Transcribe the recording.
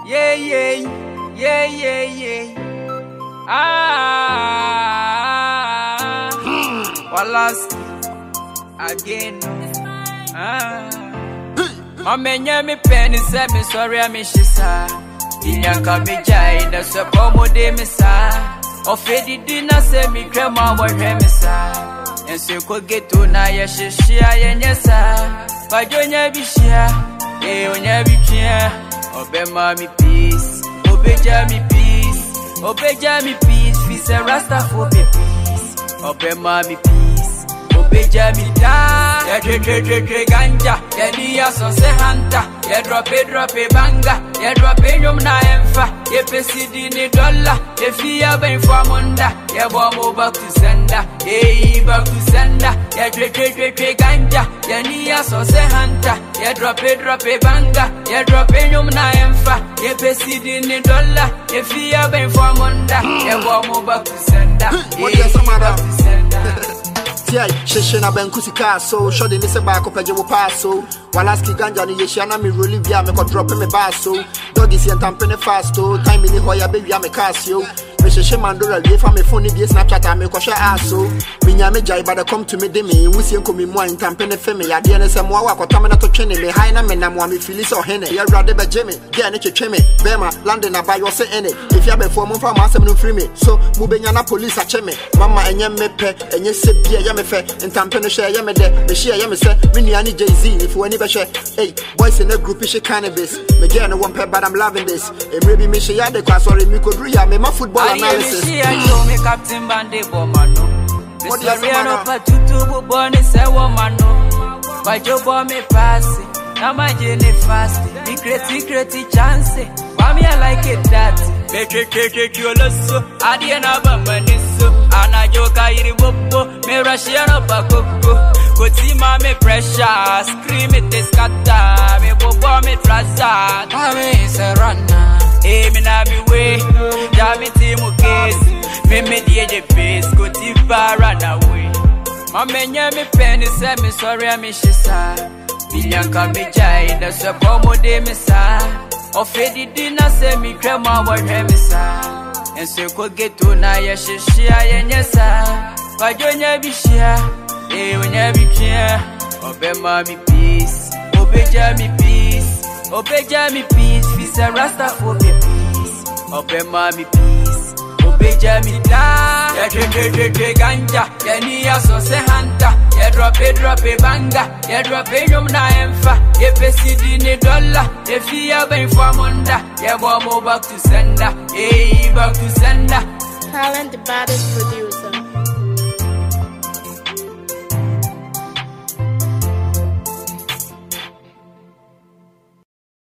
Yeah, yeah, yeah, yeah, yeah. Wallace again. Mamenya me penny said me sorry I miss you sir. Inyanka me jai na so komode me sir. Ofedi dinner say me crema wa me sir. And so ko get to na ya shishia yenye sir. Bajonya bishia, onya bichia. Obema me peace, obeja me peace, obeja me peace. Fise rasta for me peace, obema me peace, obeja me da. Ya ganja, ya niya so se hanta. Ya drop it banga, ya drop it nyum na emfa. Ya pesidi ni dollar, ya fiya ben for munda. Ya bomo back to sender, back to sender. Ya ganja, ya niya so se hanta. Ya drop it banga, ya drop it nyum na emfa. Ya pesidi ni dollar, ya fiya ben for munda. Ya bomo back to sender, back to sender. Tiai, sheshena benkusi kaso, shodi nise bako peje wo paso. Walaski ganja ni yeshiana mi roli via me ko drop me baso. Doggy si entampene fasto, time ni hoya baby ame casio. Me sheshe mandora wie fa me phone bi Snapchat ame ko share aso. Minya me jai bada come to me de me, wusi enko mi mo entampene fe me ya de ne se mo wa ko tame na to twene me high na me na mo me feel so hene. Ya rade be jeme, de ne twetwe me. Bema lande na ba yo se ene. If ya be for mo fa ma asem no free me. So mu benya na police ache me. Mama enye me pe, enye se bia me fe entampeno share ya me de me share ya me se me nuani Jay-Z if we ni be share hey boys in a group she cannabis me get no one pair but I'm loving this e maybe me share the class or me could ya me my football analysis me share me captain bande bomano what the no patutu boni se womano kwa jobo me pass na my journey fast be creative chance why me I like it that Koloso, Adiana Bambaniso, Anajoka Iribobo, Merashiano Bakoko, Kotima me pressure, scream it is kata, me bobo me traza, Tame is a runner, Emina me way, Jamiti Mukes, me mediate face, Kotiba run away. Mamenya me penny said me sorry I miss you sir. Inyanka me jai, that's a komode me sir. Ofedi dinner say me crema wa me sir. And so ko get to na ya shishia yenye sir. Bajonya bishia, onya bichia. Obema me peace, obeja me peace, obeja me peace. Fise rasta for me peace, obema me peace, obeja me da. Ya ganja, ya niya so se hanta. Ya drop it banga, ya drop it nyum na emfa. Ya pesidi ni dollar, ya fiya ben for munda. Ya bomo back to sender, back to sender. Talent the baddest producer.